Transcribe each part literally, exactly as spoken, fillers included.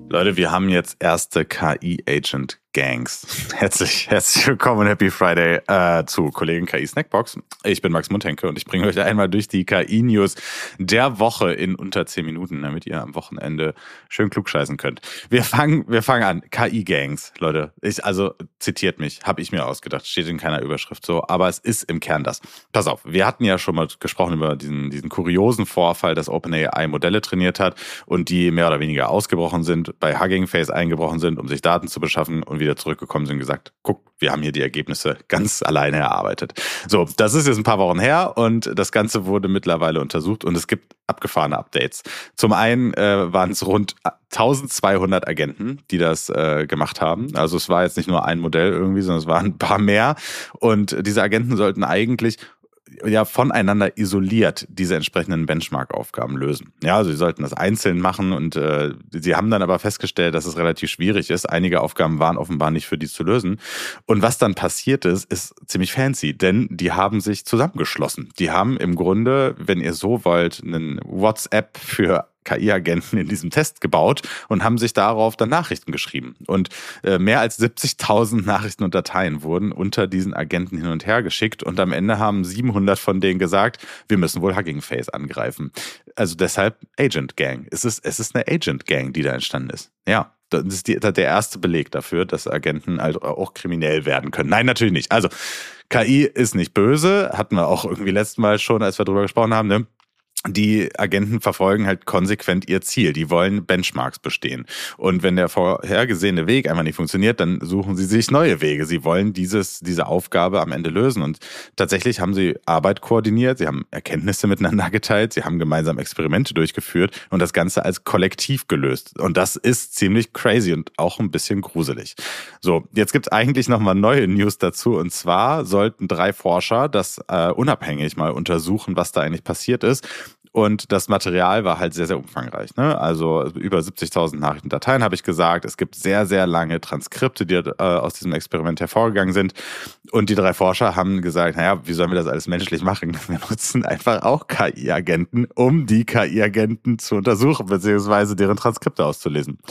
Leute, wir haben jetzt erste K I-Agent-Gangs. Herzlich, herzlich willkommen und Happy Friday äh, zu Kollegen K I-Snackbox. Ich bin Max Mundhenke und ich bringe euch einmal durch die K I-News der Woche in unter zehn Minuten, damit ihr am Wochenende schön klugscheißen könnt. Wir fangen, wir fangen an. K I-Gangs, Leute. Ich, also zitiert mich, habe ich mir ausgedacht. Steht in keiner Überschrift so, aber es ist im Kern das. Pass auf, wir hatten ja schon mal gesprochen über diesen, diesen kuriosen Vorfall, dass OpenAI Modelle trainiert hat und die mehr oder weniger ausgebrochen sind, bei Hugging Face eingebrochen sind, um sich Daten zu beschaffen und wieder zurückgekommen sind und gesagt, guck, wir haben hier die Ergebnisse ganz alleine erarbeitet. So, das ist jetzt ein paar Wochen her und das Ganze wurde mittlerweile untersucht und es gibt abgefahrene Updates. Zum einen äh, waren es rund eintausendzweihundert Agenten, die das äh, gemacht haben. Also es war jetzt nicht nur ein Modell irgendwie, sondern es waren ein paar mehr und diese Agenten sollten eigentlich ja voneinander isoliert diese entsprechenden Benchmark-Aufgaben lösen. Ja, also sie sollten das einzeln machen und äh, sie haben dann aber festgestellt, dass es relativ schwierig ist. Einige Aufgaben waren offenbar nicht für die zu lösen. Und was dann passiert ist, ist ziemlich fancy, denn die haben sich zusammengeschlossen. Die haben im Grunde, wenn ihr so wollt, einen WhatsApp für K I-Agenten in diesem Test gebaut und haben sich darauf dann Nachrichten geschrieben. Und äh, mehr als siebzigtausend Nachrichten und Dateien wurden unter diesen Agenten hin und her geschickt und am Ende haben siebenhundert von denen gesagt, wir müssen wohl Hugging Face angreifen. Also deshalb Agent Gang. Es ist, es ist eine Agent Gang, die da entstanden ist. Ja. Das ist die, der erste Beleg dafür, dass Agenten halt auch kriminell werden können. Nein, natürlich nicht. Also K I ist nicht böse, hatten wir auch irgendwie letztes Mal schon, als wir darüber gesprochen haben, ne? Die Agenten verfolgen halt konsequent ihr Ziel. Die wollen Benchmarks bestehen. Und wenn der vorhergesehene Weg einfach nicht funktioniert, dann suchen sie sich neue Wege. Sie wollen dieses, diese Aufgabe am Ende lösen. Und tatsächlich haben sie Arbeit koordiniert, sie haben Erkenntnisse miteinander geteilt, sie haben gemeinsam Experimente durchgeführt und das Ganze als Kollektiv gelöst. Und das ist ziemlich crazy und auch ein bisschen gruselig. So, jetzt gibt's eigentlich nochmal neue News dazu. Und zwar sollten drei Forscher das äh, unabhängig mal untersuchen, was da eigentlich passiert ist. Und das Material war halt sehr, sehr umfangreich. Ne? Also über siebzigtausend Nachrichtendateien, habe ich gesagt. Es gibt sehr, sehr lange Transkripte, die äh, aus diesem Experiment hervorgegangen sind. Und die drei Forscher haben gesagt, naja, wie sollen wir das alles menschlich machen? Wir nutzen einfach auch K I-Agenten, um die K I-Agenten zu untersuchen, beziehungsweise deren Transkripte auszulesen.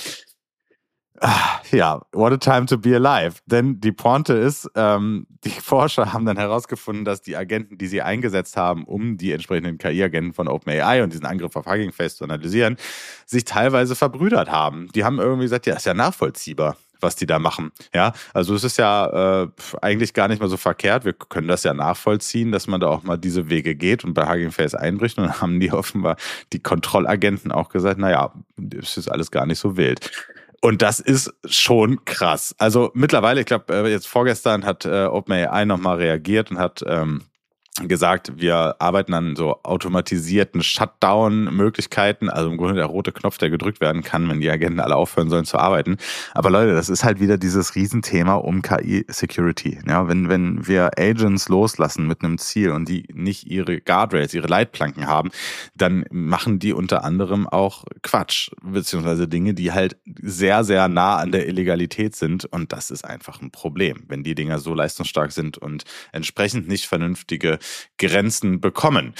Ja, what a time to be alive. Denn die Pointe ist, ähm, die Forscher haben dann herausgefunden, dass die Agenten, die sie eingesetzt haben, um die entsprechenden K I-Agenten von OpenAI und diesen Angriff auf Hugging Face zu analysieren, sich teilweise verbrüdert haben. Die haben irgendwie gesagt, ja, ist ja nachvollziehbar, was die da machen. Ja, also es ist ja äh, eigentlich gar nicht mal so verkehrt. Wir können das ja nachvollziehen, dass man da auch mal diese Wege geht und bei Hugging Face einbricht. Und dann haben die offenbar die Kontrollagenten auch gesagt, naja, das ist alles gar nicht so wild. Und das ist schon krass. Also mittlerweile, ich glaube, jetzt vorgestern hat äh, OpenAI nochmal reagiert und hat ähm, gesagt, wir arbeiten an so automatisierten Shutdown-Möglichkeiten, also im Grunde der rote Knopf, der gedrückt werden kann, wenn die Agenten alle aufhören sollen zu arbeiten. Aber Leute, das ist halt wieder dieses Riesenthema um K I-Security. Ja, wenn, wenn wir Agents loslassen mit einem Ziel und die nicht ihre Guardrails, ihre Leitplanken haben, dann machen die unter anderem auch Quatsch, beziehungsweise Dinge, die halt sehr, sehr nah an der Illegalität sind. Und das ist einfach ein Problem, wenn die Dinger so leistungsstark sind und entsprechend nicht vernünftige Grenzen bekommen.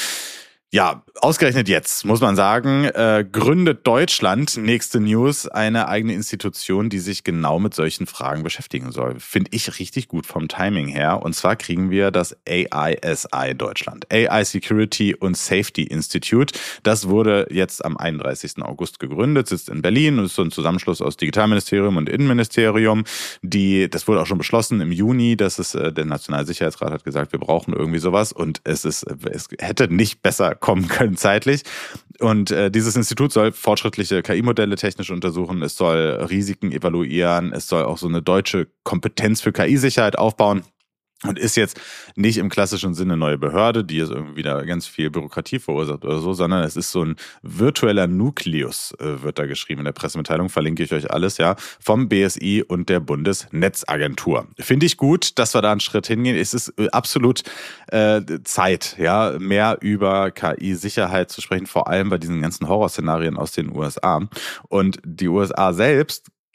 Ja, ausgerechnet jetzt, muss man sagen, äh, gründet Deutschland, nächste News, eine eigene Institution, die sich genau mit solchen Fragen beschäftigen soll. Finde ich richtig gut vom Timing her. Und zwar kriegen wir das A I S I Deutschland, A I Security and Safety Institute. Das wurde jetzt am einunddreißigsten August gegründet, sitzt in Berlin und ist so ein Zusammenschluss aus Digitalministerium und Innenministerium. Die, das wurde auch schon beschlossen im Juni, dass es, äh, der Nationalsicherheitsrat hat gesagt, wir brauchen irgendwie sowas und es ist, es hätte nicht besser kommen können zeitlich. Und äh, dieses Institut soll fortschrittliche K I-Modelle technisch untersuchen, es soll Risiken evaluieren, es soll auch so eine deutsche Kompetenz für K I-Sicherheit aufbauen. Und ist jetzt nicht im klassischen Sinne neue Behörde, die jetzt irgendwie wieder ganz viel Bürokratie verursacht oder so, sondern es ist so ein virtueller Nukleus, äh, wird da geschrieben in der Pressemitteilung, verlinke ich euch alles, ja, vom B S I und der Bundesnetzagentur. Finde ich gut, dass wir da einen Schritt hingehen. Es ist absolut äh, Zeit, ja, mehr über K I-Sicherheit zu sprechen, vor allem bei diesen ganzen Horrorszenarien aus den U S A. Und die U S A selbst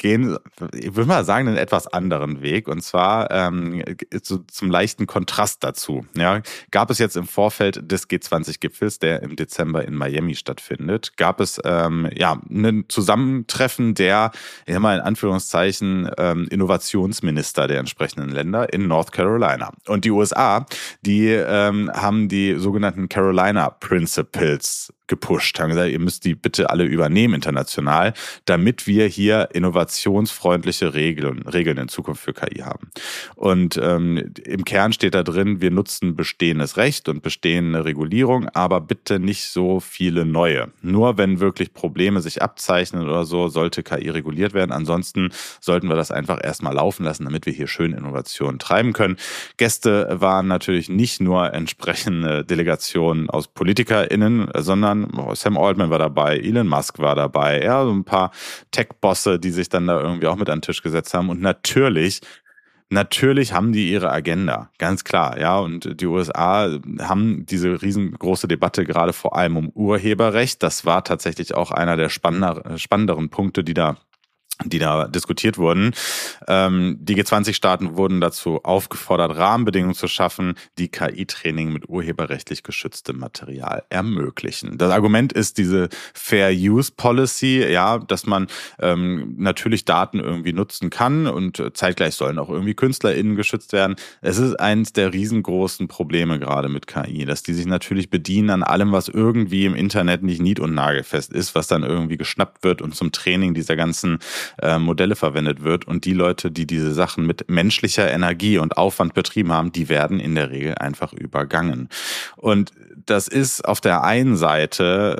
gehen, ich würde mal sagen, einen etwas anderen Weg. Und zwar ähm, so zum leichten Kontrast dazu. Ja, gab es jetzt im Vorfeld des G zwanzig Gipfels, der im Dezember in Miami stattfindet, gab es ähm, ja ein Zusammentreffen der, ich sag mal in Anführungszeichen, ähm, Innovationsminister der entsprechenden Länder in North Carolina. Und die U S A, die ähm, haben die sogenannten Carolina Principles gepusht, haben gesagt, ihr müsst die bitte alle übernehmen international, damit wir hier innovationsfreundliche Regeln, Regeln in Zukunft für K I haben. Und ähm, im Kern steht da drin, wir nutzen bestehendes Recht und bestehende Regulierung, aber bitte nicht so viele neue. Nur wenn wirklich Probleme sich abzeichnen oder so, sollte K I reguliert werden. Ansonsten sollten wir das einfach erstmal laufen lassen, damit wir hier schön Innovationen treiben können. Gäste waren natürlich nicht nur entsprechende Delegationen aus PolitikerInnen, sondern Sam Altman war dabei, Elon Musk war dabei, ja, so ein paar Tech-Bosse, die sich dann da irgendwie auch mit an den Tisch gesetzt haben. Und natürlich, natürlich haben die ihre Agenda, ganz klar, ja. Und die U S A haben diese riesengroße Debatte gerade vor allem um Urheberrecht. Das war tatsächlich auch einer der spannender, spannenderen Punkte, die da die da diskutiert wurden. Ähm, die G zwanzig Staaten wurden dazu aufgefordert, Rahmenbedingungen zu schaffen, die K I-Training mit urheberrechtlich geschütztem Material ermöglichen. Das Argument ist diese Fair Use Policy, ja, dass man ähm, natürlich Daten irgendwie nutzen kann und zeitgleich sollen auch irgendwie KünstlerInnen geschützt werden. Es ist eines der riesengroßen Probleme gerade mit K I, dass die sich natürlich bedienen an allem, was irgendwie im Internet nicht nied- und nagelfest ist, was dann irgendwie geschnappt wird und zum Training dieser ganzen Modelle verwendet wird, und die Leute, die diese Sachen mit menschlicher Energie und Aufwand betrieben haben, die werden in der Regel einfach übergangen. Und das ist auf der einen Seite,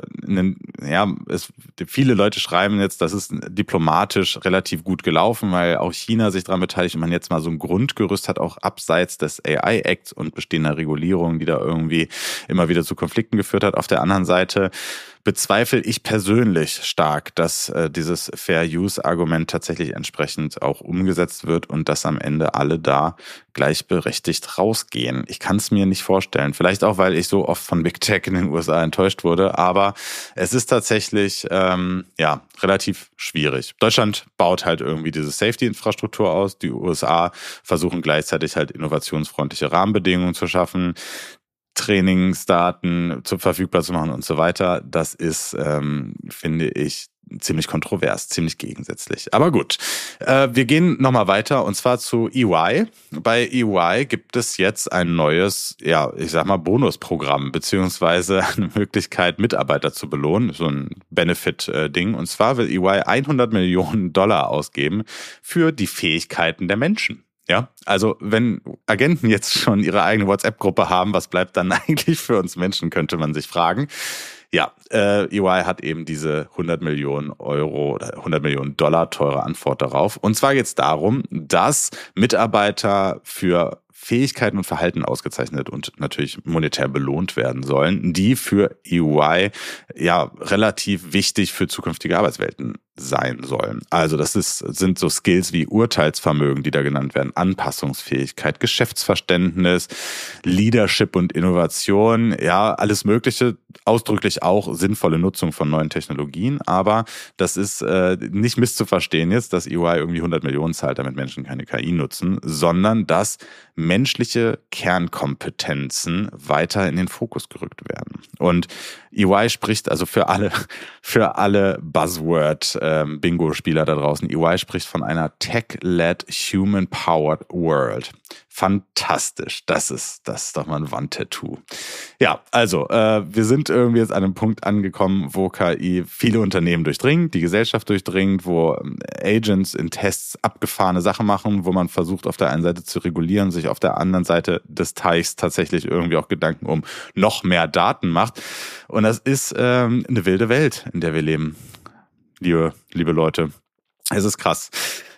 ja, es, viele Leute schreiben jetzt, das ist diplomatisch relativ gut gelaufen, weil auch China sich daran beteiligt und man jetzt mal so ein Grundgerüst hat, auch abseits des A I-Acts und bestehender Regulierungen, die da irgendwie immer wieder zu Konflikten geführt hat. Auf der anderen Seite bezweifle ich persönlich stark, dass äh, dieses Fair-Use-Argument tatsächlich entsprechend auch umgesetzt wird und dass am Ende alle da gleichberechtigt rausgehen. Ich kann es mir nicht vorstellen. Vielleicht auch, weil ich so oft von Big Tech in den U S A enttäuscht wurde, aber es ist tatsächlich ähm, ja relativ schwierig. Deutschland baut halt irgendwie diese Safety-Infrastruktur aus. Die U S A versuchen gleichzeitig halt innovationsfreundliche Rahmenbedingungen zu schaffen, Trainingsdaten zu verfügbar zu machen und so weiter. Das ist, ähm, finde ich, ziemlich kontrovers, ziemlich gegensätzlich. Aber gut, äh, wir gehen nochmal weiter und zwar zu E Y. Bei E Y gibt es jetzt ein neues, ja, ich sag mal Bonusprogramm, beziehungsweise eine Möglichkeit, Mitarbeiter zu belohnen, so ein Benefit-Ding. Und zwar will E Y hundert Millionen Dollar ausgeben für die Fähigkeiten der Menschen. Ja, also wenn Agenten jetzt schon ihre eigene WhatsApp-Gruppe haben, was bleibt dann eigentlich für uns Menschen, könnte man sich fragen. Ja, äh, E Y hat eben diese hundert Millionen Euro oder hundert Millionen Dollar teure Antwort darauf. Und zwar geht es darum, dass Mitarbeiter für Fähigkeiten und Verhalten ausgezeichnet und natürlich monetär belohnt werden sollen, die für E Y ja relativ wichtig für zukünftige Arbeitswelten sein sollen. Also das ist, sind so Skills wie Urteilsvermögen, die da genannt werden, Anpassungsfähigkeit, Geschäftsverständnis, Leadership und Innovation, ja, alles Mögliche, ausdrücklich auch sinnvolle Nutzung von neuen Technologien, aber das ist äh, nicht misszuverstehen jetzt, dass E Y irgendwie hundert Millionen zahlt, damit Menschen keine K I nutzen, sondern dass menschliche Kernkompetenzen weiter in den Fokus gerückt werden. Und E Y spricht also für alle, für alle Buzzword ähm, Bingo-Spieler da draußen. E Y spricht von einer Tech-led Human-Powered World. Fantastisch. Das ist, das ist doch mal ein Wandtattoo. Ja, also äh, wir sind irgendwie jetzt an einem Punkt angekommen, wo K I viele Unternehmen durchdringt, die Gesellschaft durchdringt, wo Agents in Tests abgefahrene Sachen machen, wo man versucht, auf der einen Seite zu regulieren, sich auf der anderen Seite des Teichs tatsächlich irgendwie auch Gedanken um noch mehr Daten macht. Und das ist ähm, eine wilde Welt, in der wir leben, liebe, liebe Leute. Es ist krass.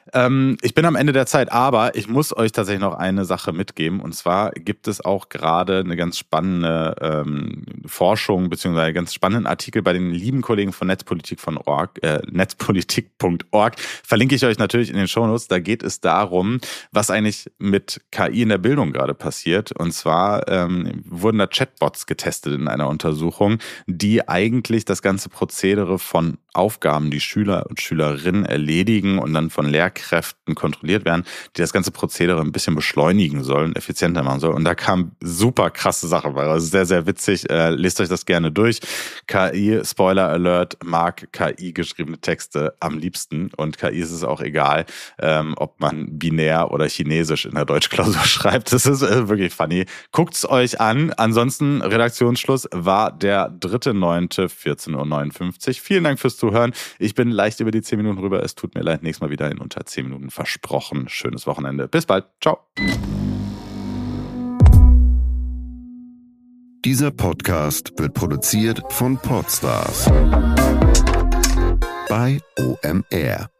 Ähm, ich bin am Ende der Zeit, aber ich muss euch tatsächlich noch eine Sache mitgeben. Und zwar gibt es auch gerade eine ganz spannende ähm, Forschung beziehungsweise einen ganz spannenden Artikel bei den lieben Kollegen von Netzpolitik von Org, äh, netzpolitik punkt org. Verlinke ich euch natürlich in den Shownotes. Da geht es darum, was eigentlich mit K I in der Bildung gerade passiert. Und zwar ähm, wurden da Chatbots getestet in einer Untersuchung, die eigentlich das ganze Prozedere von Aufgaben, die Schüler und Schülerinnen erledigen und dann von Lehrkräften kontrolliert werden, die das ganze Prozedere ein bisschen beschleunigen sollen, effizienter machen sollen. Und da kam super krasse Sache bei. Also sehr, sehr witzig. Äh, lest euch das gerne durch. K I, Spoiler Alert, mag K I geschriebene Texte am liebsten. Und K I ist es auch egal, ähm, ob man binär oder chinesisch in der Deutschklausur schreibt. Das ist äh, wirklich funny. Guckt's euch an. Ansonsten, Redaktionsschluss war der dritte neunte vierzehn Uhr neunundfünfzig. Vielen Dank fürs Zuhören. Ich bin leicht über die zehn Minuten rüber. Es tut mir leid. Nächstes Mal wieder in unter zehn Minuten versprochen. Schönes Wochenende. Bis bald. Ciao. Dieser Podcast wird produziert von Podstars bei O M R.